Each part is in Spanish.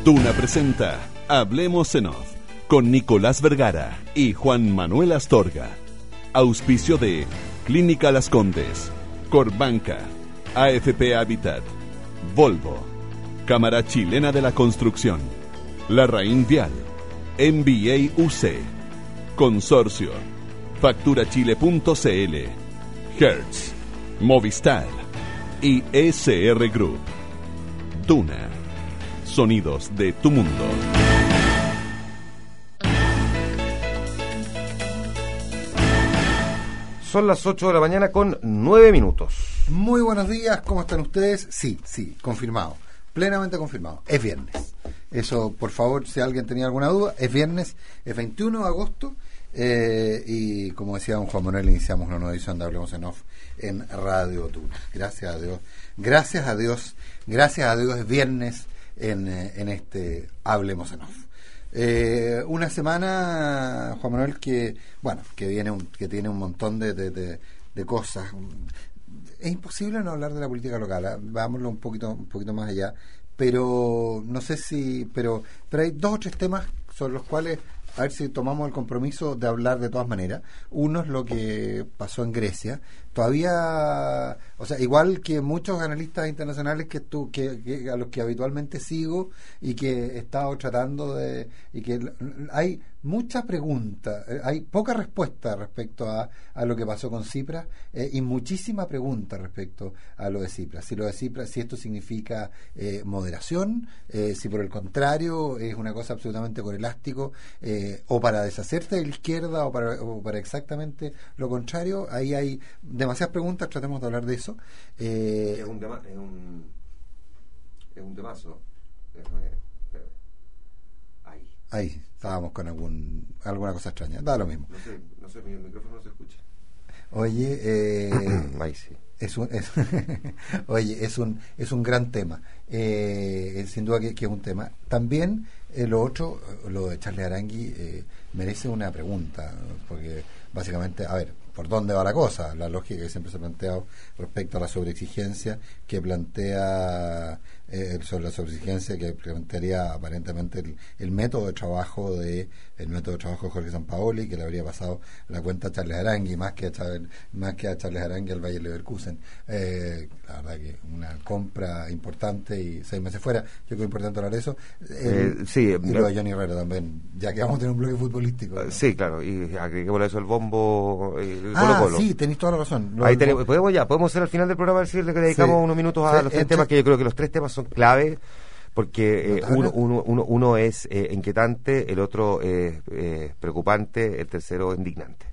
Duna presenta Hablemos en Off con Nicolás Vergara y Juan Manuel Astorga. Auspicio de Clínica Las Condes, Corbanca, AFP Habitat, Volvo, Cámara Chilena de la Construcción, Larraín Vial, MBA UC, Consorcio, Facturachile.cl, Hertz, Movistar y SR Group. Duna. Sonidos de tu mundo. Son las 8 de la mañana con 9 minutos. Muy buenos días, ¿cómo están ustedes? Sí, confirmado, plenamente confirmado. Es viernes. Eso, por favor, si alguien tenía alguna duda, es viernes, es 21 de agosto. Y como decía don Juan Manuel, iniciamos una nueva edición de Hablemos en Off en Radio Duna. Gracias a Dios es viernes en este Hablemos en Off. Una semana, Juan Manuel, que tiene un montón de cosas. Es imposible no hablar de la política local, ¿eh? Vámonos un poquito más allá, pero no sé si pero hay dos o tres temas sobre los cuales a ver si tomamos el compromiso de hablar de todas maneras. Uno es lo que pasó en Grecia. Todavía, o sea, igual que muchos analistas internacionales que a los que habitualmente sigo y que he estado tratando de, y que hay mucha pregunta, hay poca respuesta respecto a lo que pasó con Tsipras, y muchísima pregunta respecto a lo de Tsipras. Si esto significa moderación, si por el contrario es una cosa absolutamente con elástico, o para deshacerse de la izquierda o para exactamente lo contrario. Ahí hay demasiadas preguntas, tratemos de hablar de eso. Es un temazo. Ahí estábamos con alguna cosa extraña. Da lo mismo. No sé, mi micrófono no se escucha. Oye, ahí sí. Es un gran tema. Sin duda que es un tema. También lo otro, lo de Charles Arangui, merece una pregunta, porque básicamente, a ver, ¿por dónde va la cosa? La lógica que siempre se ha planteado respecto a la sobreexigencia que plantea sobre la sobreexigencia que plantearía aparentemente el método de trabajo de Jorge Sampaoli, que le habría pasado la cuenta a Charles Arangui más que a Charles Arangui al Bayer Leverkusen. La verdad que una compra importante y 6 meses fuera. Yo creo que es importante hablar de eso. Y lo de Johnny Herrera también, ya que vamos a tener un bloque futbolístico, ¿no? Sí, claro, y agreguémosle eso el bombo, Colo-Colo. Sí, tenéis toda la razón. Ahí podemos hacer al final del programa decirle que dedicamos unos minutos a los tres temas, que yo creo que los tres temas son clave, porque uno es inquietante, el otro es preocupante, el tercero es indignante.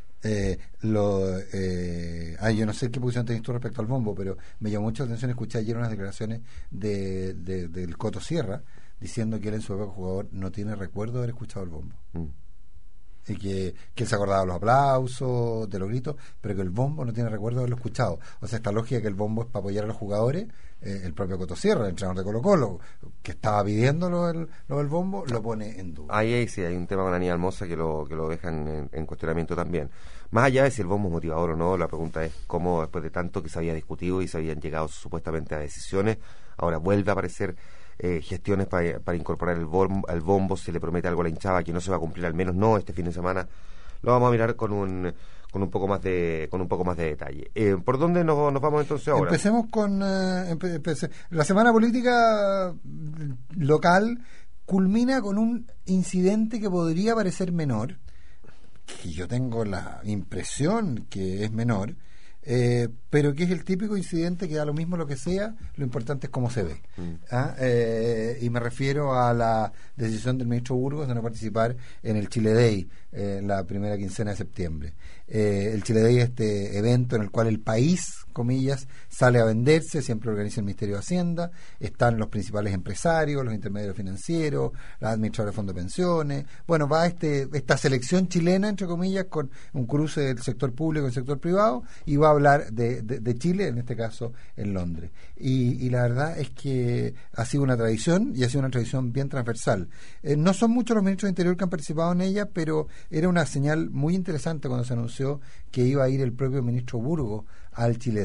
Yo no sé qué posición tenés tú respecto al bombo, pero me llamó mucha atención escuchar ayer unas declaraciones del Coto Sierra diciendo que él en su época jugador no tiene recuerdo de haber escuchado el bombo. Y que él se acordaba de los aplausos, de los gritos, pero que el bombo no tiene recuerdo de haberlo escuchado. O sea, esta lógica que el bombo es para apoyar a los jugadores, el propio Coto Sierra, el entrenador de Colo-Colo, que estaba pidiendo lo del bombo, lo pone en duda. Ahí sí, hay un tema con Aníbal Mosa que lo dejan en cuestionamiento también. Más allá de si el bombo es motivador o no, la pregunta es cómo después de tanto que se había discutido y se habían llegado supuestamente a decisiones, ahora vuelve a aparecer gestiones para incorporar el bombo. Se le promete algo a la hinchada que no se va a cumplir, al menos no este fin de semana. Lo vamos a mirar con un poco más de detalle. ¿Por dónde nos vamos entonces ahora? Empecemos con la semana política local culmina con un incidente que podría parecer menor, que yo tengo la impresión que es menor, pero que es el típico incidente que da lo mismo lo que sea, lo importante es cómo se ve. Y me refiero a la decisión del ministro Burgos de no participar en el Chile Day la primera quincena de septiembre. El Chile Day es este evento en el cual el país, comillas, sale a venderse, siempre organiza el Ministerio de Hacienda, están los principales empresarios, los intermediarios financieros, los administradores de fondos de pensiones. Bueno, va esta selección chilena, entre comillas, con un cruce del sector público y el sector privado, y va a hablar de Chile, en este caso en Londres. Y la verdad es que ha sido una tradición, y ha sido una tradición bien transversal. No son muchos los ministros de Interior que han participado en ella, pero era una señal muy interesante cuando se anunció que iba a ir el propio ministro Burgos al Chile Day.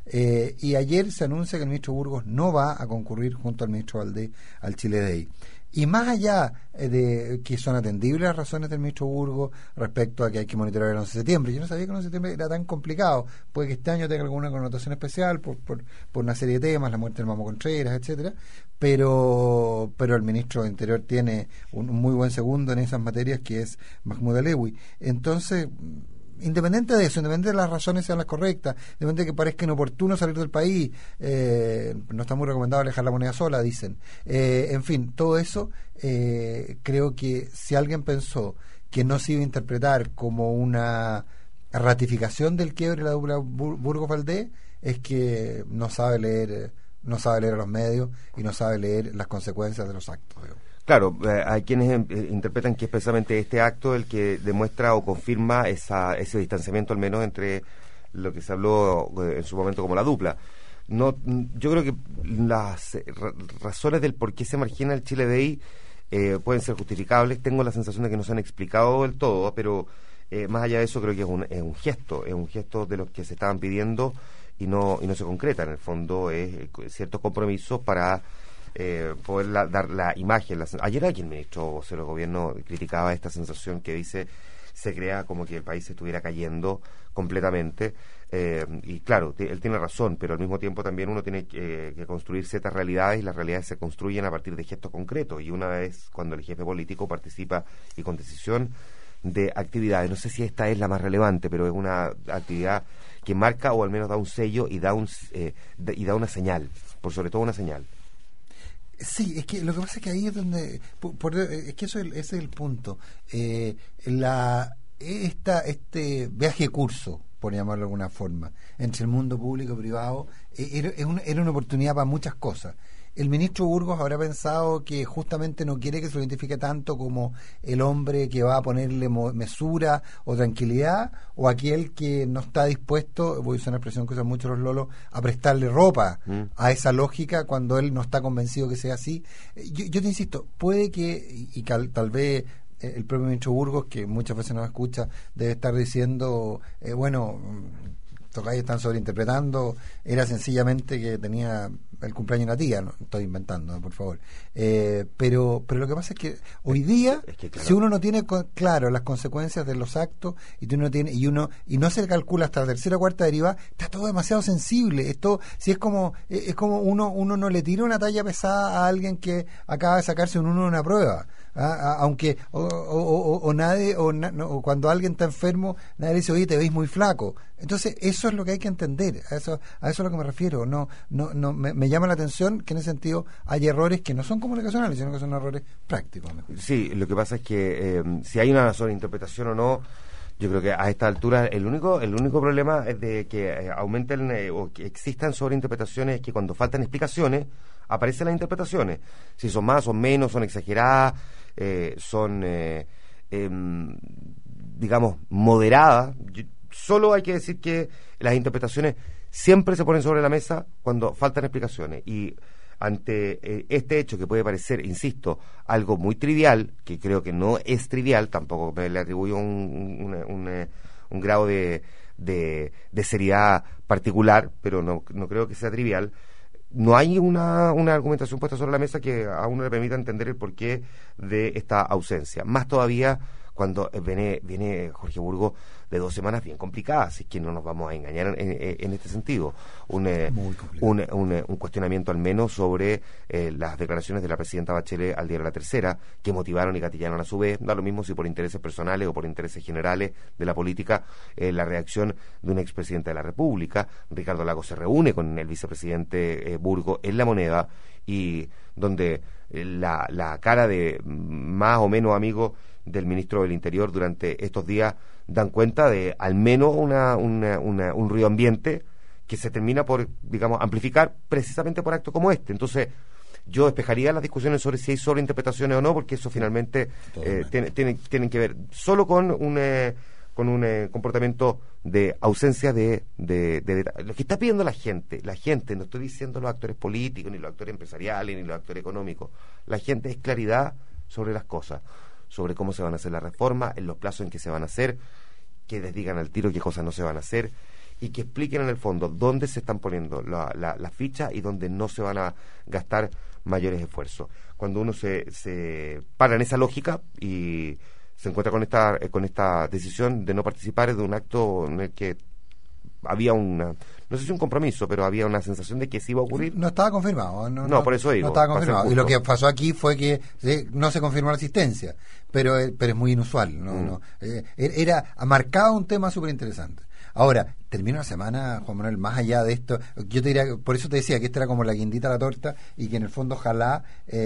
Y ayer se anuncia que el ministro Burgos no va a concurrir junto al ministro Valdés al Chile Day. Y más allá de que son atendibles las razones del ministro Burgos respecto a que hay que monitorear el 11 de septiembre, yo no sabía que el 11 de septiembre era tan complicado. Puede que este año tenga alguna connotación especial por una serie de temas, la muerte del Mamo Contreras, etcétera, pero el ministro de Interior tiene un muy buen segundo en esas materias, que es Mahmoud Alewi. Entonces, independiente de eso, independiente de las razones sean las correctas, independiente de que parezca inoportuno salir del país, no está muy recomendado dejar la moneda sola, dicen. En fin, todo eso, creo que si alguien pensó que no se iba a interpretar como una ratificación del quiebre de la dupla Burgos-Valdés, es que no sabe leer a los medios y no sabe leer las consecuencias de los actos. Claro, hay quienes interpretan que es precisamente este acto el que demuestra o confirma ese distanciamiento, al menos entre lo que se habló en su momento como la dupla. No, yo creo que las razones del por qué se margina el Chile Day pueden ser justificables. Tengo la sensación de que no se han explicado del todo, pero más allá de eso creo que es un gesto de los que se estaban pidiendo y no se concreta. En el fondo es ciertos compromisos para poder dar la imagen. Ayer aquí el ministro vocero del gobierno criticaba esta sensación que dice se crea como que el país se estuviera cayendo completamente, y claro, él tiene razón, pero al mismo tiempo también uno tiene que construir ciertas realidades, y las realidades se construyen a partir de gestos concretos, y una vez cuando el jefe político participa y con decisión de actividades, no sé si esta es la más relevante, pero es una actividad que marca o al menos da un sello y da una señal, por sobre todo una señal. Sí, es que lo que pasa es que ahí es donde es que ese es el punto. Este viaje curso, por llamarlo de alguna forma, entre el mundo público y privado, era una oportunidad para muchas cosas. El ministro Burgos habrá pensado que justamente no quiere que se lo identifique tanto como el hombre que va a ponerle mesura o tranquilidad, o aquel que no está dispuesto, voy a usar una expresión que usan mucho los lolos, a prestarle ropa a esa lógica cuando él no está convencido que sea así. Yo te insisto, puede que, y tal vez el propio ministro Burgos, que muchas veces nos escucha, debe estar diciendo, Tocaya están sobreinterpretando, era sencillamente que tenía el cumpleaños de una tía, no estoy inventando, por favor, pero lo que pasa es que hoy día, claro, si uno no tiene claro las consecuencias de los actos y no se calcula hasta la tercera o cuarta deriva, está todo demasiado sensible. Esto si es como uno no le tira una talla pesada a alguien que acaba de sacarse un 1 en una prueba. Aunque nadie o cuando alguien está enfermo nadie le dice, oye, te veis muy flaco. Entonces eso es lo que hay que entender, a eso es a lo que me refiero. Me llama la atención que en ese sentido hay errores que no son comunicacionales, sino que son errores prácticos. Sí, lo que pasa es que si hay una sobreinterpretación o no, yo creo que a esta altura el único problema es de que aumenten o que existan sobreinterpretaciones, es que cuando faltan explicaciones aparecen las interpretaciones. Si son más, son menos, son exageradas, son digamos moderadas. Solo hay que decir que las interpretaciones siempre se ponen sobre la mesa cuando faltan explicaciones, y ante este hecho que puede parecer, insisto, algo muy trivial, que creo que no es trivial, tampoco le atribuyo un grado de seriedad particular, pero no creo que sea trivial. No hay una argumentación puesta sobre la mesa que a uno le permita entender el porqué de esta ausencia. Más todavía cuando viene Jorge Burgos de 2 semanas bien complicadas, así que no nos vamos a engañar en este sentido. Un cuestionamiento al menos sobre las declaraciones de la presidenta Bachelet al diario La Tercera, que motivaron y gatillaron a su vez, da lo mismo si por intereses personales o por intereses generales de la política, la reacción de un expresidente de la República. Ricardo Lagos se reúne con el vicepresidente Burgos en La Moneda, y donde la cara de más o menos amigo del ministro del Interior durante estos días dan cuenta de al menos un ruido ambiente que se termina por, digamos, amplificar precisamente por actos como este. Entonces, yo despejaría las discusiones sobre si hay sobreinterpretaciones o no, porque eso finalmente tienen que ver solo con un comportamiento de ausencia de lo que está pidiendo la gente, no estoy diciendo los actores políticos, ni los actores empresariales, ni los actores económicos. La gente es claridad sobre las cosas, sobre cómo se van a hacer las reformas, en los plazos en que se van a hacer, que les digan al tiro qué cosas no se van a hacer, y que expliquen en el fondo dónde se están poniendo las fichas y dónde no se van a gastar mayores esfuerzos. Cuando uno se para en esa lógica y se encuentra con esta decisión de no participar de un acto en el que había no sé si un compromiso, pero había una sensación de que sí iba a ocurrir. No estaba confirmado. No, por eso digo. No estaba confirmado. Y lo que pasó aquí fue que no se confirmó la asistencia, pero es muy inusual. Era marcado un tema súper interesante. Ahora, termina la semana, Juan Manuel, más allá de esto, yo te diría, por eso te decía que esta era como la guindita a la torta y que en el fondo ojalá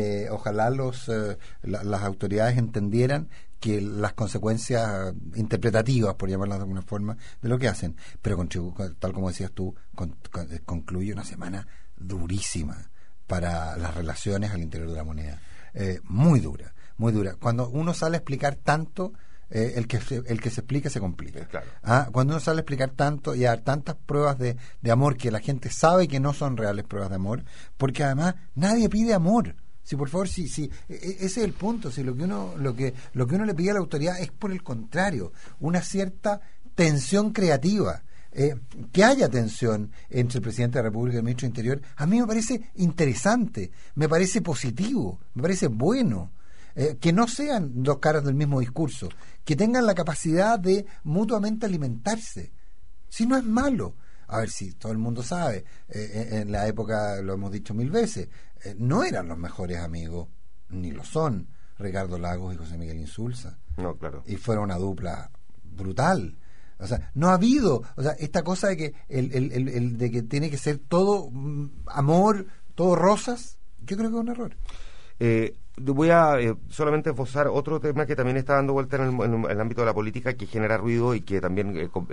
las autoridades entendieran que las consecuencias interpretativas, por llamarlas de alguna forma, de lo que hacen, pero tal como decías tú, concluye una semana durísima para las relaciones al interior de la moneda, muy dura. Cuando uno sale a explicar tanto, el que se explica se complica. Claro. Cuando uno sale a explicar tanto y a dar tantas pruebas de amor que la gente sabe que no son reales pruebas de amor, porque además nadie pide amor. Si por favor, si ese es el punto. Si lo que uno le pide a la autoridad es, por el contrario, una cierta tensión creativa. Que haya tensión entre el presidente de la República y el ministro de Interior, a mí me parece interesante, me parece positivo, me parece bueno. Que no sean dos caras del mismo discurso, que tengan la capacidad de mutuamente alimentarse. Si no es malo. A ver, si todo el mundo sabe, en la época, lo hemos dicho 1000 veces, no eran los mejores amigos, ni lo son, Ricardo Lagos y José Miguel Insulza. No, claro. Y fueron una dupla brutal. O sea, no ha habido, esta cosa de que el de que tiene que ser todo amor, todo rosas, yo creo que es un error. Voy a solamente esbozar otro tema que también está dando vuelta en el ámbito de la política, que genera ruido y que también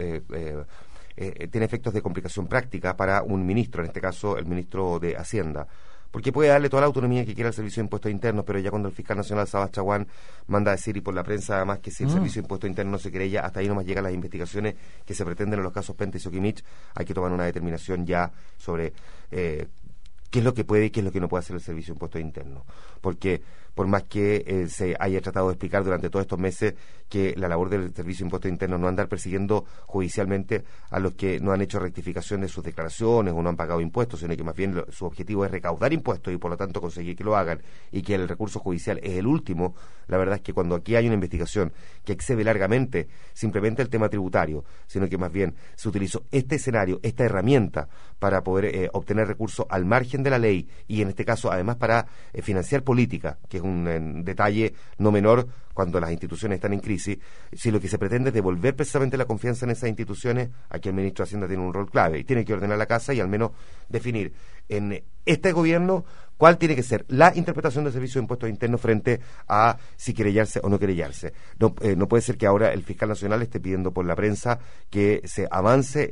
tiene efectos de complicación práctica para un ministro, en este caso el ministro de Hacienda, porque puede darle toda la autonomía que quiera al Servicio de Impuestos Internos, pero ya cuando el fiscal nacional Sabas Chaguán manda a decir, y por la prensa además, que si el Servicio de Impuestos Internos no se querella, hasta ahí nomás llegan las investigaciones que se pretenden en los casos Penta y Soquimich, hay que tomar una determinación ya sobre qué es lo que puede y qué es lo que no puede hacer el Servicio de Impuestos Internos, porque por más que se haya tratado de explicar durante todos estos meses que la labor del Servicio de Impuestos Internos no andar persiguiendo judicialmente a los que no han hecho rectificación de sus declaraciones o no han pagado impuestos, sino que más bien su objetivo es recaudar impuestos y por lo tanto conseguir que lo hagan, y que el recurso judicial es el último. La verdad es que cuando aquí hay una investigación que excede largamente simplemente el tema tributario, sino que más bien se utilizó este escenario, esta herramienta para poder obtener recursos al margen de la ley, y en este caso además para financiar política, que es un detalle no menor cuando las instituciones están en crisis. Si lo que se pretende es devolver precisamente la confianza en esas instituciones, aquí el ministro de Hacienda tiene un rol clave y tiene que ordenar la casa y al menos definir en este gobierno cuál tiene que ser la interpretación del Servicio de Impuestos Internos frente a si querellarse o no querellarse. No puede ser que ahora el fiscal nacional esté pidiendo por la prensa que se avance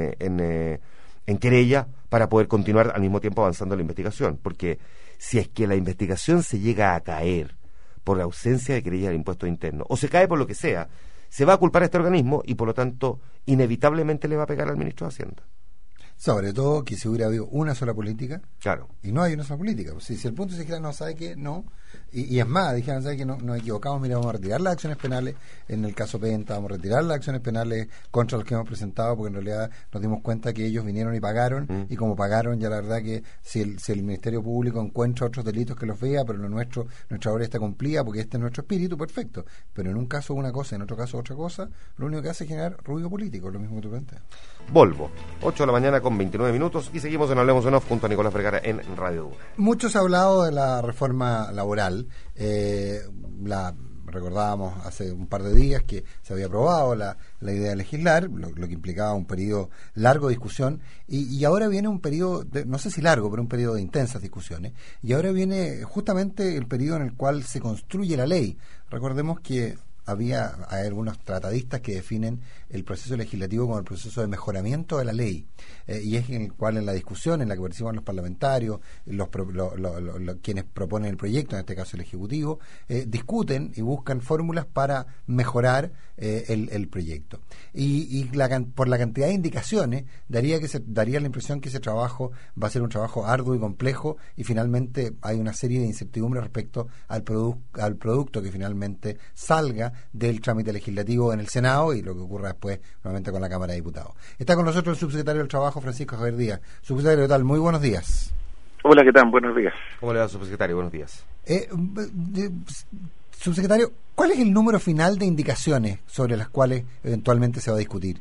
en querella para poder continuar al mismo tiempo avanzando en la investigación, porque si es que la investigación se llega a caer por la ausencia de querella del impuesto interno, o se cae por lo que sea, se va a culpar a este organismo y por lo tanto inevitablemente le va a pegar al ministro de Hacienda. Sobre todo que si hubiera habido una sola política, claro, y no hay una sola política. Si el punto se dijera, no, ¿sabe qué? No. Y es más, dijeron, ¿sabe qué? No, nos equivocamos, mira, vamos a retirar las acciones penales en el caso Penta, vamos a retirar las acciones penales contra los que hemos presentado, porque en realidad nos dimos cuenta que ellos vinieron y pagaron, y como pagaron, ya la verdad que si el Ministerio Público encuentra otros delitos que los vea, pero nuestra obra está cumplida, porque este es nuestro espíritu, perfecto. Pero en un caso una cosa, en otro caso otra cosa, lo único que hace es generar ruido político, lo mismo que tú planteas. Volvo, 8 de la mañana con 29 minutos, y seguimos en Hablemos en Off junto a Nicolás Vergara en Radio Duna. Mucho se ha hablado de la reforma laboral. La recordábamos hace un par de días que se había aprobado la idea de legislar, lo que implicaba un periodo largo de discusión, y ahora viene un periodo, no sé si largo, pero un periodo de intensas discusiones, y ahora viene justamente el periodo en el cual se construye la ley. Recordemos que hay algunos tratadistas que definen el proceso legislativo como el proceso de mejoramiento de la ley, y es en el cual, en la discusión en la que participan los parlamentarios, quienes proponen el proyecto, en este caso el Ejecutivo, discuten y buscan fórmulas para mejorar el proyecto. Y por la cantidad de indicaciones daría la impresión que ese trabajo va a ser un trabajo arduo y complejo, y finalmente hay una serie de incertidumbres respecto al producto que finalmente salga del trámite legislativo en el Senado y lo que ocurra después nuevamente con la Cámara de Diputados. Está con nosotros el subsecretario del Trabajo, Francisco Javier Díaz. Subsecretario, ¿qué tal? Muy buenos días. Hola, ¿qué tal? Buenos días. ¿Cómo le va, subsecretario? Buenos días. Subsecretario, ¿cuál es el número final de indicaciones sobre las cuales eventualmente se va a discutir?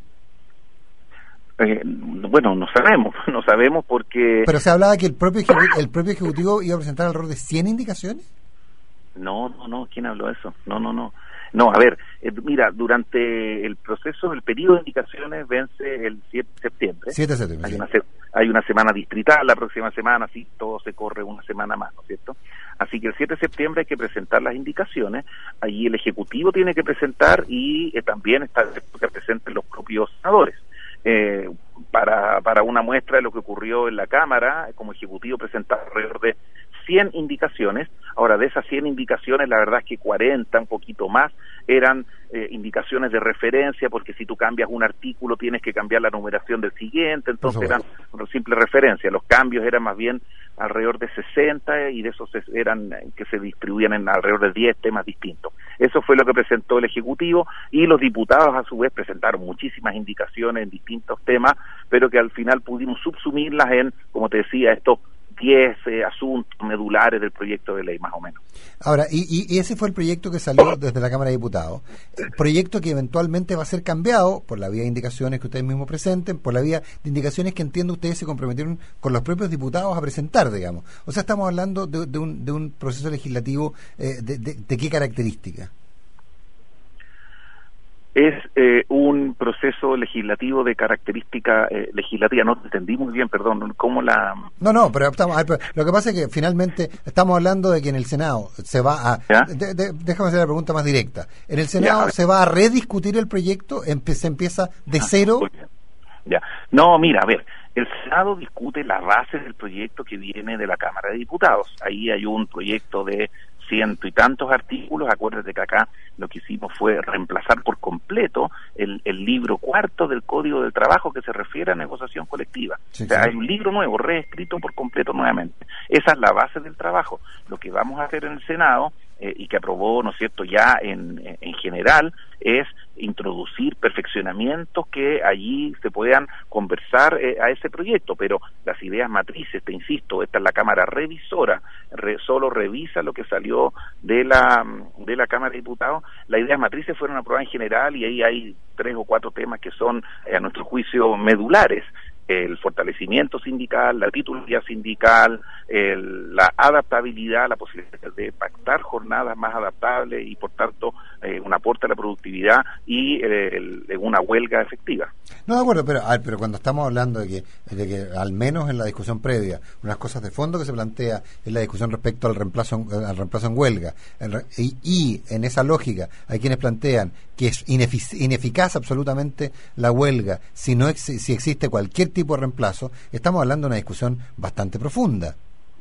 Bueno, no sabemos porque... Pero se hablaba que el propio Ejecutivo iba a presentar alrededor de 100 indicaciones. No, ¿quién habló de eso? No, a ver, mira, durante el proceso, el periodo de indicaciones vence el 7 de septiembre. 7 de septiembre. Hay una semana distrital la próxima semana, así todo se corre una semana más, ¿no es cierto? Así que el 7 de septiembre hay que presentar las indicaciones, ahí el Ejecutivo tiene que presentar y también está que presenten los propios senadores. Para una muestra de lo que ocurrió en la Cámara, como Ejecutivo presentaba alrededor de 100 indicaciones. Ahora, de esas 100 indicaciones, la verdad es que 40, un poquito más, eran indicaciones de referencia, porque si tú cambias un artículo tienes que cambiar la numeración del siguiente, entonces eran una simple referencia. Los cambios eran más bien alrededor de 60 y de esos eran que se distribuían en alrededor de 10 temas distintos. Eso fue lo que presentó el Ejecutivo y los diputados a su vez presentaron muchísimas indicaciones en distintos temas, pero que al final pudimos subsumirlas en, como te decía, estos 10 asuntos medulares del proyecto de ley, más o menos. Ahora, y ese fue el proyecto que salió desde la Cámara de Diputados, el proyecto que eventualmente va a ser cambiado por la vía de indicaciones que ustedes mismos presenten, por la vía de indicaciones que entiendo ustedes se comprometieron con los propios diputados a presentar, digamos. O sea, estamos hablando de un proceso legislativo de qué característica. Es un proceso legislativo de característica legislativa. No entendí muy bien, perdón, ¿cómo la...? No, pero lo que pasa es que finalmente estamos hablando de que en el Senado se va a... déjame hacer la pregunta más directa. En el Senado se va a rediscutir el proyecto, se empieza de cero... Ya. No, mira, a ver, el Senado discute las bases del proyecto que viene de la Cámara de Diputados. Ahí hay un proyecto de 100 y tantos artículos. Acuérdate que acá lo que hicimos fue reemplazar por completo el libro cuarto del Código del Trabajo que se refiere a negociación colectiva. Sí, o sea, sí. hay un libro nuevo, reescrito por completo nuevamente. Esa es la base del trabajo. Lo que vamos a hacer en el Senado, y que aprobó, ¿no es cierto?, ya en general, es introducir perfeccionamientos que allí se puedan conversar a ese proyecto, pero las ideas matrices, te insisto, esta es la Cámara revisora, solo revisa lo que salió de la Cámara de Diputados. Las ideas matrices fueron aprobadas en general y ahí hay 3 o 4 temas que son, a nuestro juicio, medulares. El fortalecimiento sindical, la titularidad sindical, la adaptabilidad, la posibilidad de pactar jornadas más adaptables y, por tanto, un aporte a la productividad y una huelga efectiva. No, de acuerdo, pero cuando estamos hablando de que al menos en la discusión previa, unas cosas de fondo que se plantea es la discusión respecto al reemplazo en huelga, y en esa lógica hay quienes plantean que es ineficaz absolutamente la huelga si existe cualquier tipo de reemplazo. Estamos hablando de una discusión bastante profunda.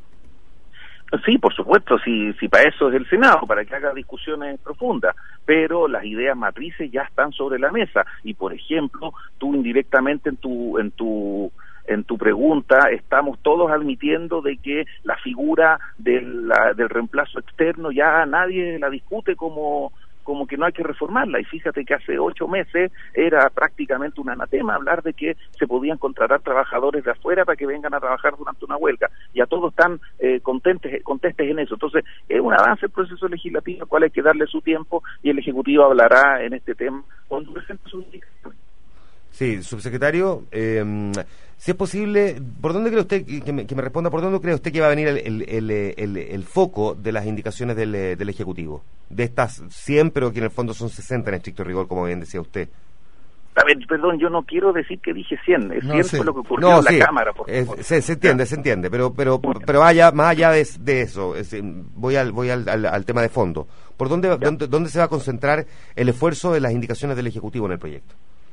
Sí, por supuesto, si para eso es el Senado, para que haga discusiones profundas, pero las ideas matrices ya están sobre la mesa y, por ejemplo, tú indirectamente en tu pregunta estamos todos admitiendo de que la figura del reemplazo externo ya nadie la discute como que no hay que reformarla, y fíjate que hace 8 meses era prácticamente un anatema hablar de que se podían contratar trabajadores de afuera para que vengan a trabajar durante una huelga. Ya todos están contestes en eso. Entonces, es un avance el proceso legislativo al cual hay que darle su tiempo y el Ejecutivo hablará en este tema cuando presente sus indicaciones. Sí, subsecretario, si es posible, ¿por dónde cree usted, que me responda, por dónde cree usted que va a venir el foco de las indicaciones del Ejecutivo? De estas 100, pero que en el fondo son 60 en estricto rigor, como bien decía usted. A ver, perdón, yo no quiero decir que dije 100, es 100 fue lo que ocurrió en la Cámara. Se entiende, pero más allá de eso, voy al tema de fondo. ¿Por dónde se va a concentrar el esfuerzo de las indicaciones del Ejecutivo en el proyecto?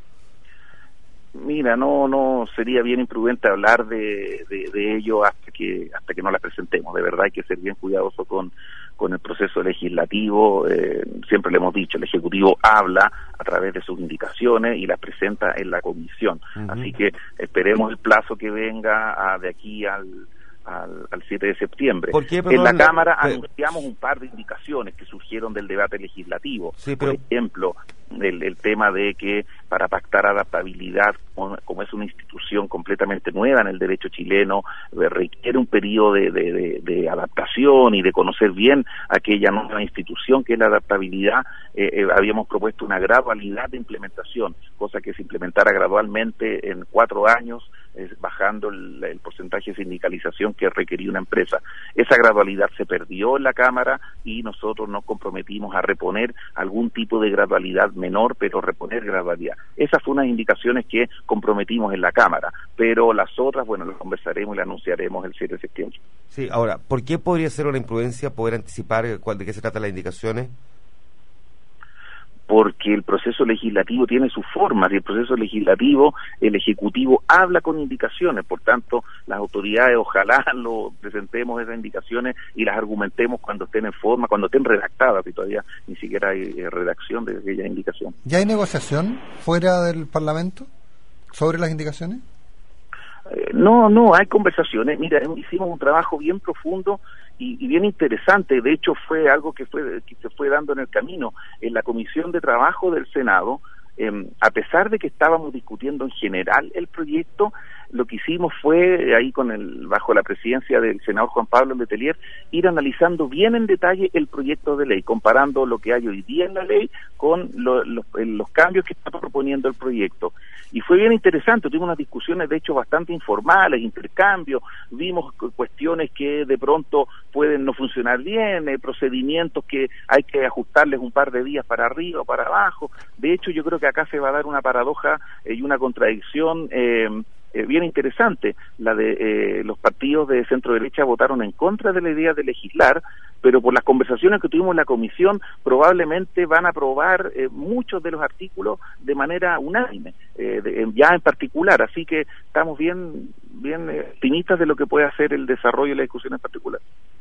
Mira, no sería bien imprudente hablar de ello hasta que no las presentemos. De verdad hay que ser bien cuidadoso con el proceso legislativo. Siempre le hemos dicho, el Ejecutivo habla a través de sus indicaciones y las presenta en la comisión. Uh-huh. Así que esperemos el plazo que venga de aquí al 7 de septiembre. ¿Por qué, en la Cámara anunciamos un par de indicaciones que surgieron del debate legislativo. Sí, pero... Por ejemplo, el tema de que para pactar adaptabilidad, como es una institución completamente nueva en el derecho chileno, requiere un periodo de adaptación y de conocer bien aquella nueva institución que es la adaptabilidad. Habíamos propuesto una gradualidad de implementación, cosa que se implementara gradualmente en 4 años, bajando el porcentaje de sindicalización que requería una empresa. Esa gradualidad se perdió en la Cámara y nosotros nos comprometimos a reponer algún tipo de gradualidad menor, pero reponer gradualidad. Esas fueron unas indicaciones que comprometimos en la Cámara, pero las otras, bueno, las conversaremos y las anunciaremos el 7 de septiembre. Sí, ahora, ¿por qué podría ser una imprudencia poder anticipar de qué se tratan las indicaciones? Porque el proceso legislativo tiene sus formas y el proceso legislativo, el Ejecutivo habla con indicaciones, por tanto las autoridades ojalá lo presentemos esas indicaciones y las argumentemos cuando estén en forma, cuando estén redactadas, y todavía ni siquiera hay redacción de aquella indicación. ¿Ya hay negociación fuera del Parlamento sobre las indicaciones? No, hay conversaciones. Mira, hicimos un trabajo bien profundo y bien interesante. De hecho, fue algo que se fue dando en el camino. En la Comisión de Trabajo del Senado, a pesar de que estábamos discutiendo en general el proyecto, lo que hicimos fue, ahí bajo la presidencia del senador Juan Pablo Letelier, ir analizando bien en detalle el proyecto de ley, comparando lo que hay hoy día en la ley con los cambios que está proponiendo el proyecto. Y fue bien interesante, tuvimos unas discusiones de hecho bastante informales, intercambios, vimos cuestiones que de pronto pueden no funcionar bien, procedimientos que hay que ajustarles un par de días para arriba o para abajo. De hecho, yo creo que acá se va a dar una paradoja y una contradicción bien interesante. La de los partidos de centro derecha votaron en contra de la idea de legislar, pero por las conversaciones que tuvimos en la comisión probablemente van a aprobar muchos de los artículos de manera unánime, ya en particular, así que estamos bien optimistas de lo que puede hacer el desarrollo y la discusión en particular.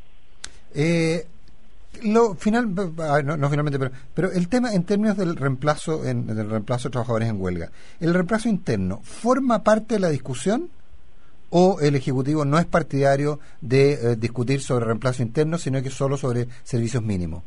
Finalmente, pero el tema en términos del reemplazo de trabajadores en huelga, ¿el reemplazo interno forma parte de la discusión o el Ejecutivo no es partidario de discutir sobre reemplazo interno, sino que solo sobre servicios mínimos?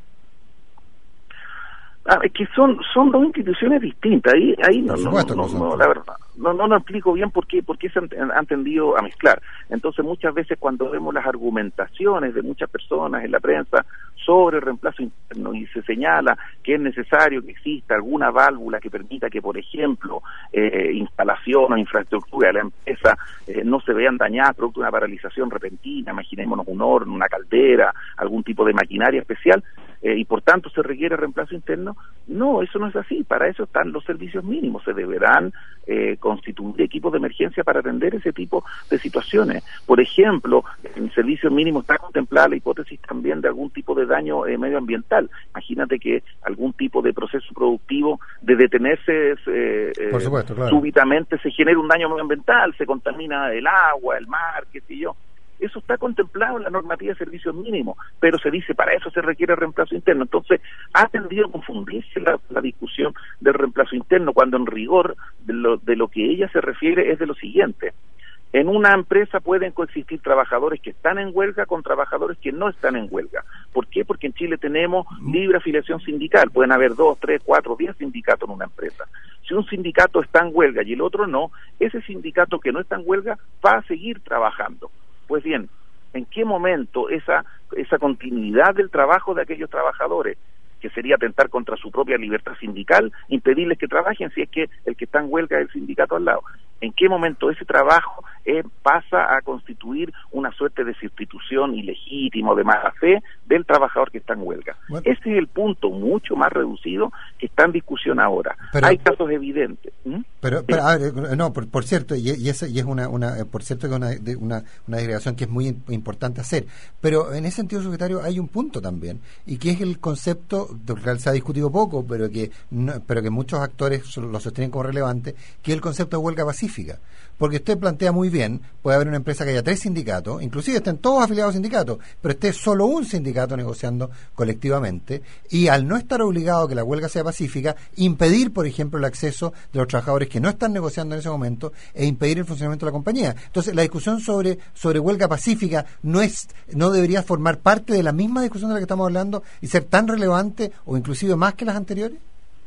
Es que son dos instituciones distintas. Ahí no, la verdad, no explico bien por qué se han tendido a mezclar. Entonces, muchas veces cuando vemos las argumentaciones de muchas personas en la prensa sobre el reemplazo interno y se señala que es necesario que exista alguna válvula que permita que, por ejemplo, instalación o infraestructura de la empresa no se vean dañadas producto de una paralización repentina, imaginémonos un horno, una caldera, algún tipo de maquinaria especial, y por tanto se requiere reemplazo interno. No, eso no es así. Para eso están los servicios mínimos. Se deberán constituir equipos de emergencia para atender ese tipo de situaciones. Por ejemplo, en servicios mínimos está contemplada la hipótesis también de algún tipo de daño medioambiental. Imagínate que algún tipo de proceso productivo de detenerse por supuesto, claro, súbitamente se genera un daño medioambiental, se contamina el agua, el mar, qué sé yo. Eso está contemplado en la normativa de servicios mínimos, pero se dice para eso se requiere reemplazo interno. Entonces ha tendido a confundirse la discusión del reemplazo interno, cuando en rigor de lo que ella se refiere es de lo siguiente: en una empresa pueden coexistir trabajadores que están en huelga con trabajadores que no están en huelga. ¿Por qué? Porque en Chile tenemos libre afiliación sindical, pueden haber 2, 3, 4, 10 sindicatos en una empresa. Si un sindicato está en huelga y el otro no, ese sindicato que no está en huelga va a seguir trabajando. Pues bien, ¿en qué momento esa continuidad del trabajo de aquellos trabajadores, que sería atentar contra su propia libertad sindical, impedirles que trabajen si es que el que está en huelga es el sindicato al lado? ¿En qué momento ese trabajo pasa a constituir una suerte de sustitución ilegítima o de mala fe del trabajador que está en huelga? Bueno, ese es el punto mucho más reducido que está en discusión ahora. Hay casos evidentes. Pero a ver, no, por cierto, y es por cierto que es una agregación que es muy importante hacer. Pero en ese sentido, secretario, hay un punto también, y que es el concepto del cual se ha discutido poco, pero que muchos actores lo sostienen como relevante, que es el concepto de huelga pacífica. pacífica. Porque usted plantea muy bien, puede haber una empresa que haya 3 sindicatos, inclusive estén todos afiliados a sindicatos, pero esté solo un sindicato negociando colectivamente, y al no estar obligado a que la huelga sea pacífica, impedir, por ejemplo, el acceso de los trabajadores que no están negociando en ese momento, e impedir el funcionamiento de la compañía. Entonces, la discusión sobre huelga pacífica no debería formar parte de la misma discusión de la que estamos hablando y ser tan relevante o inclusive más que las anteriores.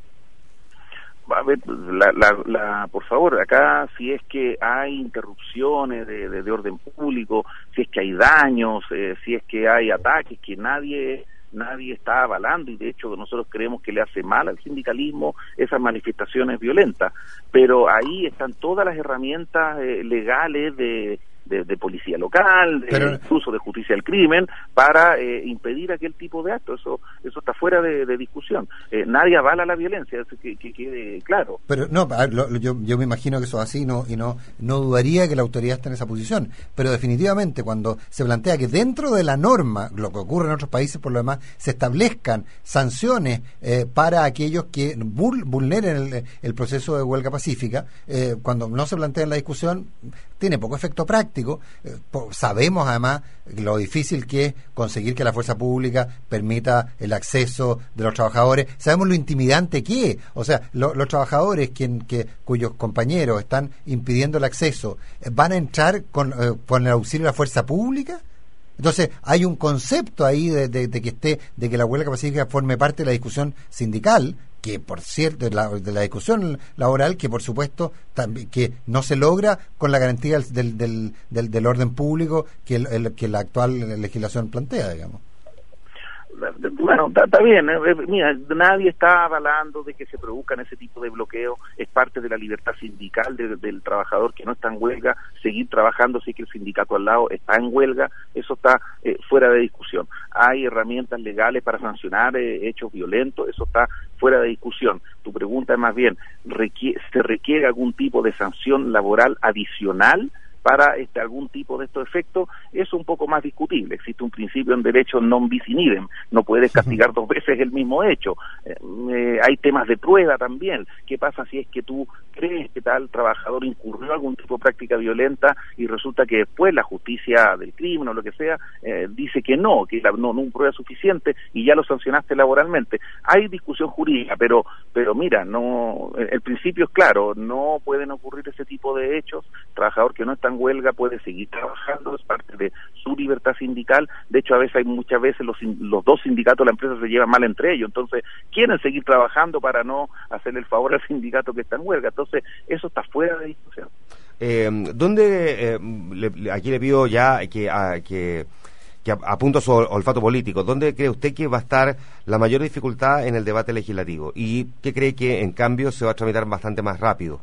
A ver, por favor, acá si es que hay interrupciones de orden público, si es que hay daños, si es que hay ataques que nadie está avalando, y de hecho nosotros creemos que le hace mal al sindicalismo esas manifestaciones violentas, pero ahí están todas las herramientas legales de policía local, incluso de justicia del crimen, para impedir aquel tipo de actos. Eso está fuera de discusión. Nadie avala la violencia, que quede claro. Pero no, yo me imagino que eso es así, y no dudaría que la autoridad esté en esa posición, pero definitivamente cuando se plantea que dentro de la norma, lo que ocurre en otros países por lo demás, se establezcan sanciones para aquellos que vulneren el proceso de huelga pacífica, cuando no se plantea en la discusión, tiene poco efecto práctico. Sabemos además lo difícil que es conseguir que la fuerza pública permita el acceso de los trabajadores. Sabemos lo intimidante que es. O sea, los trabajadores cuyos compañeros están impidiendo el acceso, ¿van a entrar con el auxilio de la fuerza pública? Entonces, hay un concepto ahí de que la huelga pacífica forme parte de la discusión sindical, que por cierto, de la discusión laboral, que por supuesto que no se logra con la garantía del orden público que la actual legislación plantea, digamos. Bueno, está bien. Mira, nadie está avalando de que se produzcan ese tipo de bloqueos. Es parte de la libertad sindical del trabajador que no está en huelga, seguir trabajando si que el sindicato al lado está en huelga. Eso está fuera de discusión. Hay herramientas legales para sancionar hechos violentos. Eso está fuera de discusión. Tu pregunta es más bien, ¿se requiere algún tipo de sanción laboral adicional para algún tipo de estos efectos? Es un poco más discutible. Existe un principio en derecho non bis in idem, no puedes castigar 2 veces el mismo hecho. Hay temas de prueba también. ¿Qué pasa si es que tú crees que tal trabajador incurrió algún tipo de práctica violenta y resulta que después la justicia del crimen o lo que sea dice que no hubo prueba suficiente y ya lo sancionaste laboralmente? Hay discusión jurídica, pero mira, el principio es claro, no pueden ocurrir ese tipo de hechos. Trabajador que no está en huelga puede seguir trabajando, es parte de su libertad sindical. De hecho, muchas veces los dos sindicatos de la empresa se llevan mal entre ellos, entonces quieren seguir trabajando para no hacerle el favor al sindicato que está en huelga. Entonces, eso está fuera de discusión. Aquí le pido ya que apunto a su olfato político, ¿dónde cree usted que va a estar la mayor dificultad en el debate legislativo? ¿Y qué cree que, en cambio, se va a tramitar bastante más rápido?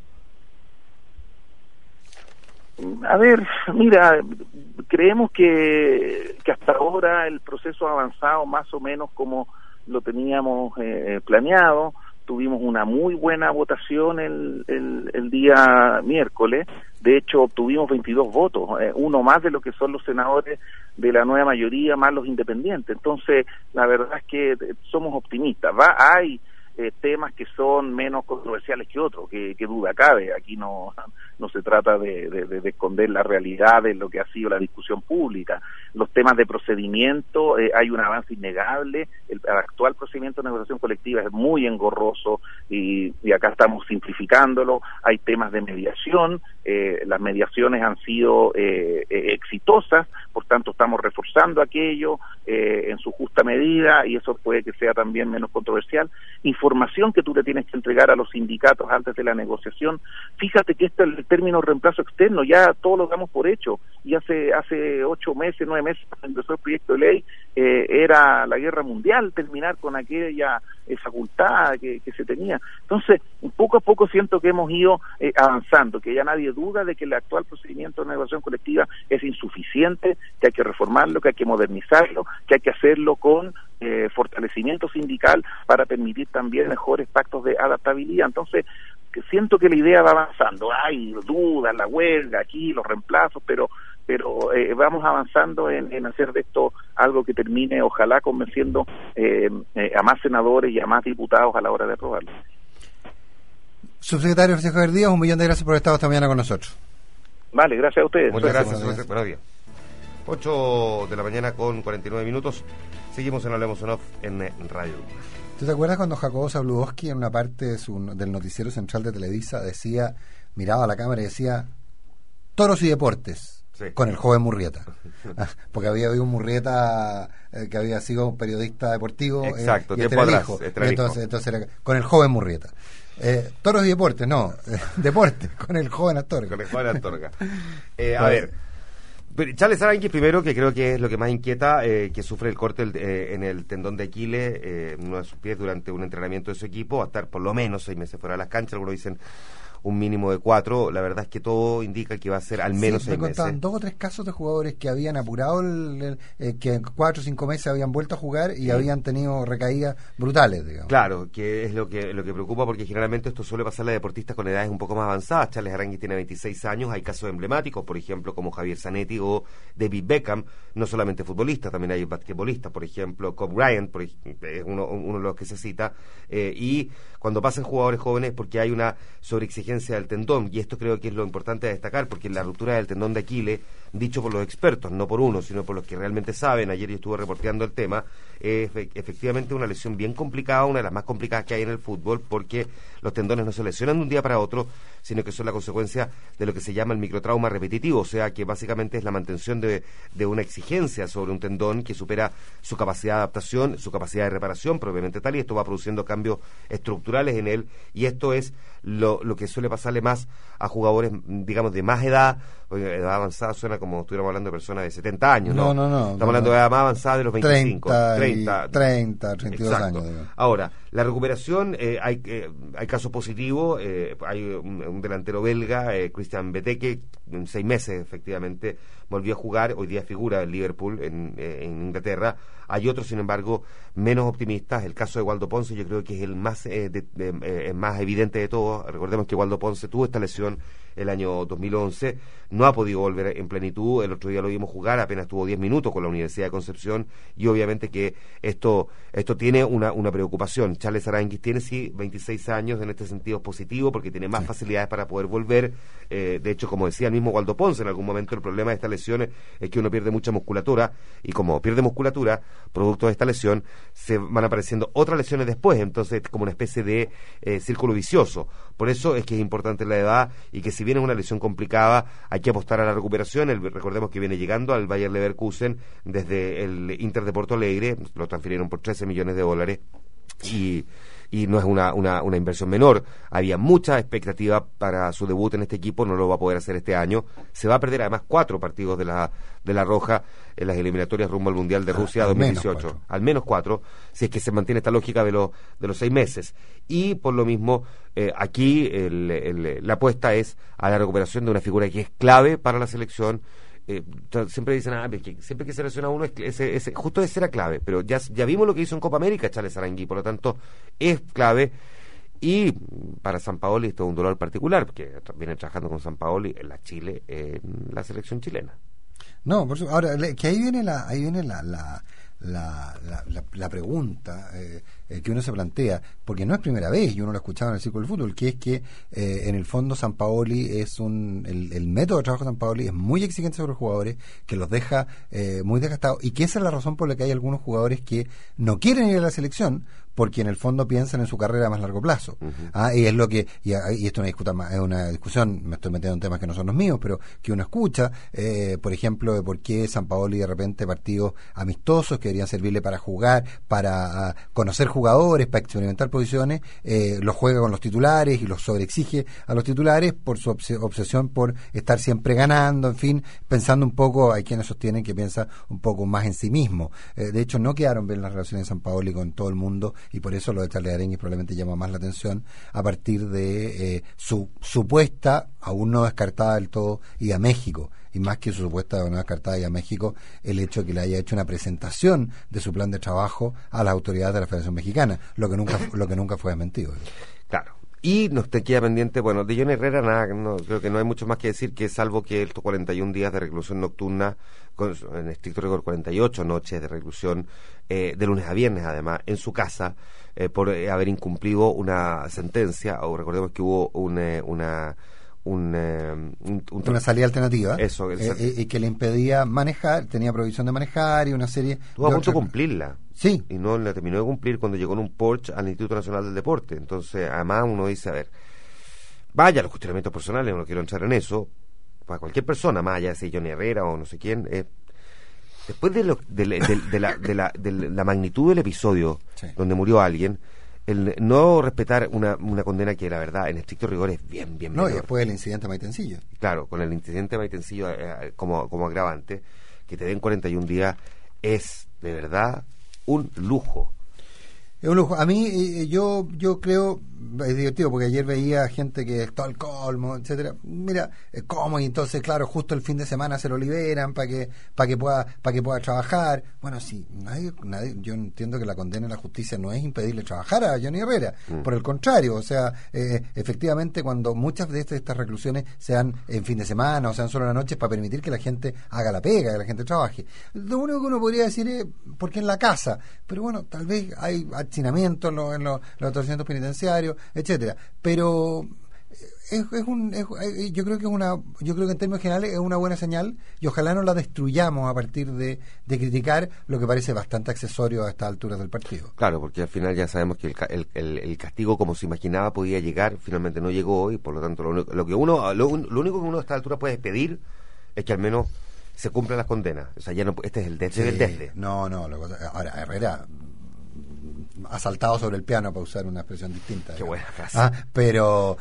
A ver, mira, creemos que hasta ahora el proceso ha avanzado más o menos como lo teníamos planeado. Tuvimos una muy buena votación el día miércoles. De hecho, obtuvimos 22 votos, uno más de lo que son los senadores de la nueva mayoría, más los independientes. Entonces, la verdad es que somos optimistas. Hay temas que son menos controversiales que otros, que duda cabe. Aquí no se trata de esconder la realidad de lo que ha sido la discusión pública. Los temas de procedimiento, hay un avance innegable. El actual procedimiento de negociación colectiva es muy engorroso y acá estamos simplificándolo. Hay temas de mediación, las mediaciones han sido exitosas, por tanto estamos reforzando aquello en su justa medida, y eso puede que sea también menos controversial. Información que tú le tienes que entregar a los sindicatos antes de la negociación. Fíjate que el término reemplazo externo ya todo lo damos por hecho, y hace 8 meses, 9 meses cuando empezó el proyecto de ley, era la guerra mundial terminar con aquella facultad que se tenía. Entonces, poco a poco siento que hemos ido avanzando, que ya nadie duda de que el actual procedimiento de negociación colectiva es insuficiente, que hay que reformarlo, que hay que modernizarlo, que hay que hacerlo con fortalecimiento sindical para permitir también mejores pactos de adaptabilidad. Entonces, siento que la idea va avanzando. Hay dudas, la huelga aquí, los reemplazos, pero vamos avanzando en hacer de esto algo que termine, ojalá, convenciendo a más senadores y a más diputados a la hora de aprobarlo. Subsecretario Francisco Javier Díaz, 1 millón de gracias por haber estado esta mañana con nosotros. Vale, gracias a ustedes. Muchas gracias. Buenos días. 8 de la mañana con 49 minutos. Seguimos en Hablemos en Off en Radio. ¿Tú te acuerdas cuando Jacobo Zabludowski en una parte del noticiero central de Televisa decía, miraba a la cámara y decía, toros y deportes, sí, con el joven Murrieta? Porque había habido un Murrieta que había sido un periodista deportivo. Exacto, y este era el hijo. Entonces era con el joven Murrieta. Toros y deportes, no, deportes, con el joven Astorga. Con el joven Astorga. A ver, Charles Aránguiz primero, que creo que es lo que más inquieta, que sufre el corte en el tendón de Aquiles, uno de sus pies durante un entrenamiento de su equipo, va a estar por lo menos 6 meses fuera de las canchas, algunos dicen un mínimo de 4, la verdad es que todo indica que va a ser al menos 6 meses. Contaban 2 o 3 casos de jugadores que habían apurado, que en 4 o 5 meses habían vuelto a jugar y habían tenido recaídas brutales, digamos. Claro, que es lo que preocupa, porque generalmente esto suele pasarle a deportistas con edades un poco más avanzadas. Charles Aránguiz tiene 26 años, hay casos emblemáticos, por ejemplo, como Javier Zanetti o David Beckham, no solamente futbolistas, también hay basquetbolistas, por ejemplo, Kobe Bryant, es uno de los que se cita, y cuando pasan jugadores jóvenes porque hay una sobreexigencia del tendón, y esto creo que es lo importante a destacar, porque la ruptura del tendón de Aquiles, dicho por los expertos, no por uno, sino por los que realmente saben, ayer yo estuve reporteando el tema, es efectivamente una lesión bien complicada, una de las más complicadas que hay en el fútbol, porque los tendones no se lesionan de un día para otro, sino que son la consecuencia de lo que se llama el microtrauma repetitivo, o sea que básicamente es la mantención de una exigencia sobre un tendón que supera su capacidad de adaptación, su capacidad de reparación propiamente tal, y esto va produciendo cambios estructurales en él, y esto es lo que suele pasarle más a jugadores, digamos, de más edad avanzada, suena como estuviéramos hablando de personas de 70 años, ¿no? No. Estamos hablando de edad más avanzada de los 25, 30, 32 exacto. años. Digamos. Ahora, la recuperación, hay casos positivos, hay un delantero belga, Christian Benteke, en 6 meses efectivamente volvió a jugar, hoy día figura en Liverpool, en Inglaterra. Hay otros, sin embargo, menos optimistas. El caso de Waldo Ponce yo creo que es el más más evidente de todos. Recordemos que Waldo Ponce tuvo esta lesión el año 2011, no ha podido volver en plenitud. El otro día lo vimos jugar, apenas tuvo 10 minutos con la Universidad de Concepción, y obviamente que esto tiene una preocupación. Charles Aránguiz tiene sí 26 años, en este sentido es positivo porque tiene más facilidades para poder volver. De hecho, como decía el mismo Waldo Ponce, en algún momento el problema de estas lesiones es que uno pierde mucha musculatura, y como pierde musculatura, producto de esta lesión, se van apareciendo otras lesiones después, entonces como una especie de círculo vicioso. Por eso es que es importante la edad, y que si bien es una lesión complicada, hay que apostar a la recuperación. Recordemos que viene llegando al Bayer Leverkusen desde el Inter de Porto Alegre, lo transfirieron por $13 millones, y no es una inversión menor. Había mucha expectativa para su debut en este equipo, no lo va a poder hacer este año. Se va a perder además 4 partidos de la Roja en las eliminatorias rumbo al Mundial de Rusia 2018. Al menos 4, si es que se mantiene esta lógica de los 6 meses. Y por lo mismo, aquí la apuesta es a la recuperación de una figura que es clave para la selección. Siempre dicen, que siempre que se lesiona uno justo ese era clave, pero ya vimos lo que hizo en Copa América Charles Aránguiz, por lo tanto es clave. Y para Sampaoli esto es un dolor particular, porque viene trabajando con Sampaoli en la selección chilena. No, por supuesto. Ahora, que ahí viene la pregunta que uno se plantea, porque no es primera vez, y uno lo escuchaba en el Círculo del Fútbol, que es que en el fondo Sampaoli es el método de trabajo de Sampaoli es muy exigente sobre los jugadores, que los deja muy desgastados, y que esa es la razón por la que hay algunos jugadores que no quieren ir a la selección, porque en el fondo piensan en su carrera a más largo plazo. Y es lo que, y esto es una discusión, me estoy metiendo en temas que no son los míos, pero que uno escucha, por ejemplo, de por qué Sampaoli de repente partidos amistosos que deberían servirle para jugar, para conocer jugadores, para experimentar posiciones, los juega con los titulares y los sobreexige a los titulares por su obsesión por estar siempre ganando, en fin, pensando un poco, hay quienes sostienen que piensa un poco más en sí mismo. De hecho, no quedaron bien las relaciones de Sampaoli con todo el mundo, y por eso lo de Charles Aránguiz probablemente llama más la atención a partir de su supuesta, aún no descartada del todo, ida a México, y más que su supuesta no descartada ida a México, el hecho de que le haya hecho una presentación de su plan de trabajo a las autoridades de la Federación Mexicana, lo que nunca fue desmentido. Claro. Y nos te queda pendiente, bueno, de Johnny Herrera nada, creo que no hay mucho más que decir, que salvo que estos 41 días de reclusión nocturna, en estricto rigor 48 noches de reclusión, de lunes a viernes además, en su casa, por haber incumplido una sentencia, o recordemos que hubo una salida alternativa, eso, que le impedía manejar, tenía prohibición de manejar y una serie estuvo a punto de cumplirla. Sí. Y no la terminó de cumplir cuando llegó en un Porsche al Instituto Nacional del Deporte. Entonces, además uno dice, a ver, vaya los cuestionamientos personales, no quiero entrar en eso, para cualquier persona, más allá de si Johnny Herrera o no sé quién, después de la magnitud del episodio, sí, donde murió alguien, el no respetar una condena que la verdad en estricto rigor es bien no, menor. Y después el incidente Maitencillo, claro, con el incidente Maitencillo como agravante, que te den 41 días es de verdad un lujo. Es un lujo. A mí, yo creo, es divertido, porque ayer veía gente que está al colmo, etcétera. Mira, ¿cómo? Y entonces, claro, justo el fin de semana se lo liberan para que pueda trabajar. Bueno, sí, nadie, yo entiendo que la condena de la justicia no es impedirle trabajar a Johnny Herrera. Por el contrario, o sea, efectivamente, cuando muchas de estas reclusiones sean en fin de semana o sean solo en la noche, es para permitir que la gente haga la pega, que la gente trabaje. Lo único que uno podría decir es, porque en la casa, pero bueno, tal vez hay hacinamiento en los establecimientos penitenciarios, etcétera, pero yo creo que en términos generales es una buena señal, y ojalá no la destruyamos a partir de criticar lo que parece bastante accesorio a estas alturas del partido. Claro, porque al final ya sabemos que el castigo, como se imaginaba, podía llegar, finalmente no llegó, y por lo tanto lo único que uno a esta altura puede pedir es que al menos se cumplan las condenas. O sea, ya no, este es el desde del desde. Ahora Herrera asaltado sobre el piano, para usar una expresión distinta. Qué buena frase. Pero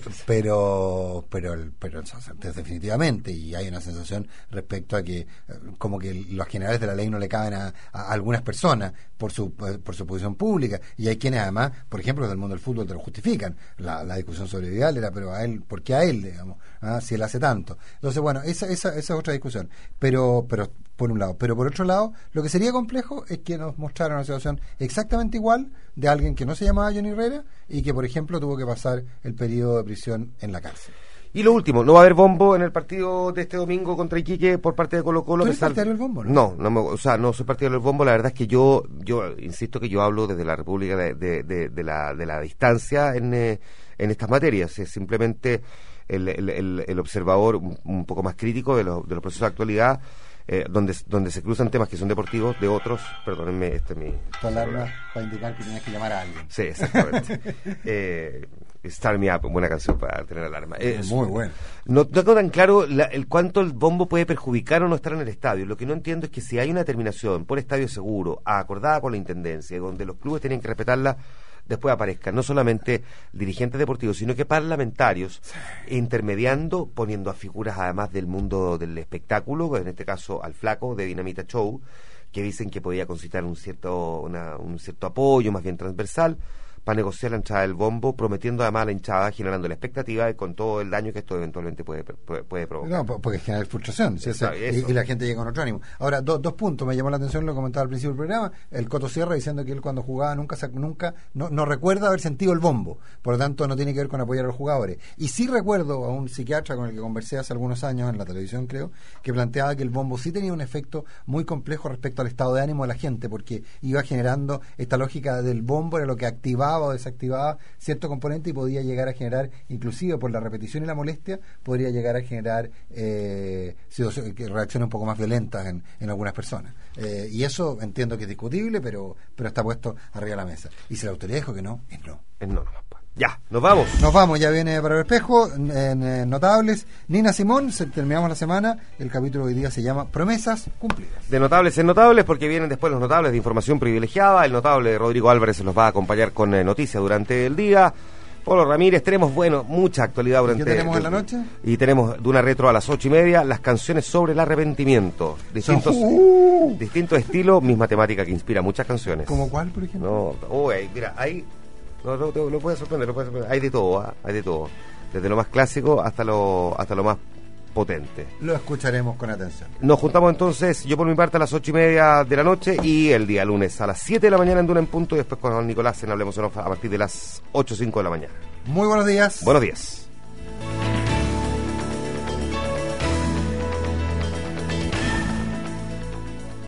definitivamente, y hay una sensación respecto a que como que los generales de la ley no le caben a algunas personas por su posición pública, y hay quienes además, por ejemplo, del mundo del fútbol te lo justifican. La discusión sobre Vidal era, pero a él, ¿por qué a él, digamos? Si él hace tanto. Entonces, bueno, esa es otra discusión, pero por un lado. Pero por otro lado, lo que sería complejo es que nos mostrara una situación exactamente igual de alguien que no se llamaba Johnny Herrera y que, por ejemplo, tuvo que pasar el periodo de prisión en la cárcel. Y lo último, no va a haber bombo en el partido de este domingo contra Iquique por parte de Colo-Colo. ¿Tú eres partidario del bombo, no? No soy partidario del bombo. La verdad es que yo insisto que yo hablo desde la República de la distancia en estas materias. Es simplemente el observador un poco más crítico de los procesos de actualidad, donde se cruzan temas que son deportivos de otros. Perdónenme, mi tu alarma para indicar que tienes que llamar a alguien. Sí, exactamente. Start Me Up, buena canción para tener alarma. Muy bueno. No tengo tan claro el cuánto el bombo puede perjudicar o no estar en el estadio. Lo que no entiendo es que si hay una determinación por estadio seguro, acordada con la intendencia, donde los clubes tienen que respetarla, después aparezcan no solamente dirigentes deportivos, sino que parlamentarios, intermediando, poniendo a figuras además del mundo del espectáculo, en este caso al Flaco de Dinamita Show, que dicen que podía concitar un cierto apoyo más bien transversal para negociar la entrada del bombo, prometiendo además a la hinchada, generando la expectativa y con todo el daño que esto eventualmente puede provocar. No, porque genera frustración, ¿sí? Y la gente llega con otro ánimo. Ahora, dos puntos, me llamó la atención, lo comentaba al principio del programa, el Coto Sierra diciendo que él cuando jugaba nunca no recuerda haber sentido el bombo, por lo tanto no tiene que ver con apoyar a los jugadores. Y sí recuerdo a un psiquiatra con el que conversé hace algunos años en la televisión, creo, que planteaba que el bombo sí tenía un efecto muy complejo respecto al estado de ánimo de la gente, porque iba generando esta lógica del bombo, era lo que activaba o desactivaba cierto componente y podía llegar a generar, inclusive por la repetición y la molestia, podría llegar a generar reacciones un poco más violentas en algunas personas. Y eso entiendo que es discutible, pero está puesto arriba de la mesa. Y si la autoridad dijo que no, es no. Es no, nomás. Ya, nos vamos. Nos vamos, ya viene para el espejo, en Notables. Nina Simón, terminamos la semana. El capítulo de hoy día se llama Promesas Cumplidas. De Notables en Notables, porque vienen después los Notables de información privilegiada. El notable Rodrigo Álvarez se los va a acompañar con noticias durante el día. Polo Ramírez, tenemos, mucha actualidad durante... ¿Qué tenemos en la noche? Y tenemos de una retro a las 8:30, las canciones sobre el arrepentimiento. Distintos estilos, misma temática que inspira muchas canciones. ¿Como cuál, por ejemplo? Mira, ahí... lo puede sorprender, hay de todo, hay de todo. Desde lo más clásico hasta lo más potente. Lo escucharemos con atención. Nos juntamos entonces, yo por mi parte a las 8:30 de la noche y el día lunes a las 7 de la mañana en Duna en Punto y después con Nicolás en Hablemos en Off a partir de las 8:05 de la mañana. Muy buenos días. Buenos días.